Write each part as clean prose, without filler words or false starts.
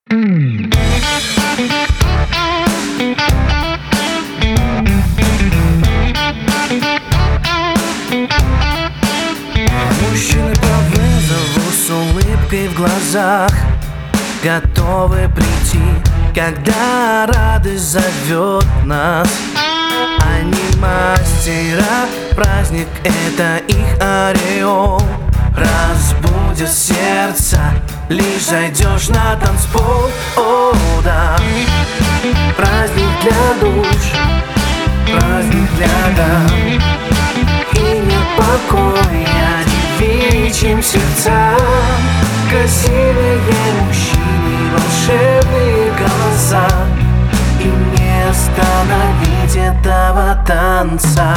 Мужчины по вызову с улыбкой в глазах готовы прийти, когда радость зовет нас. Они мастера, праздник — это их ореол. Разбудит сердце, лишь зайдешь на танцпол. О, да, праздник для душ, праздник для дам. И нет покоя девичьим сердцам. Красивые мужчины, волшебные голоса, и не остановить этого танца.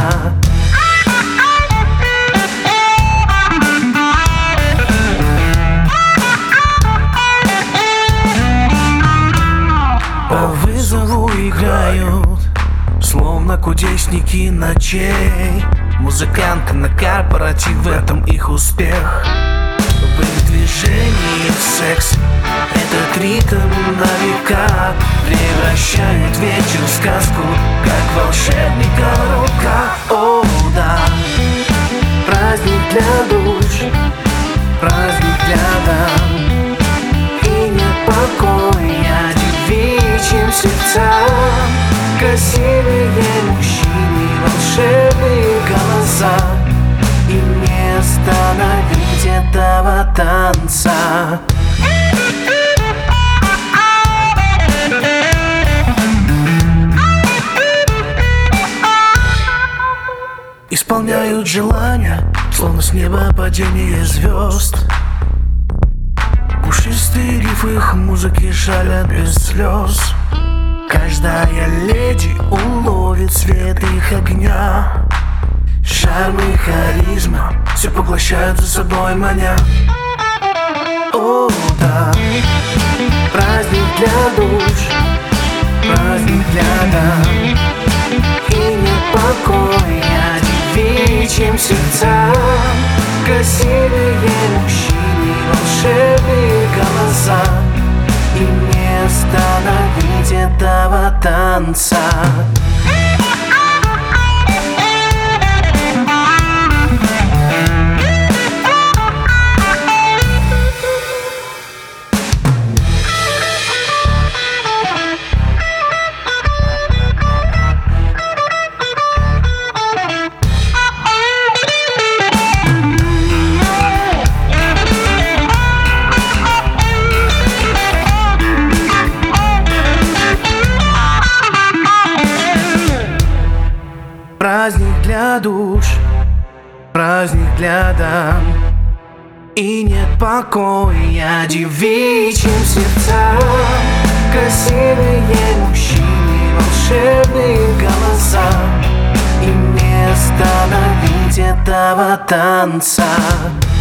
По вызову играют, словно кудесники ночей. Музыканты на корпоратив, в этом их успех. В их движении секс, этот ритм на века превращает вечер в сказку, как волшебника рука. О, да, праздник для душ, праздник для дам. И нет покоя девичьим сердцам. Красивые мужчины, волшебные голоса, и не остановить этого танца. Исполняют желания, словно с неба падение звезд. Пушистые рифы их музыки шалят без слез. Каждая леди уловит свет их огня. Шарм и харизма все поглощают за собой маня. О, да, праздник для душ, праздник для дам. И нет покоя девичьим сердцам. Красивые мужчины, волшебные голоса, и не остановить этого танца. Праздник для душ, праздник для дам. И нет покоя девичьим сердцам. Красивые мужчины, волшебные голоса, и не остановить этого танца.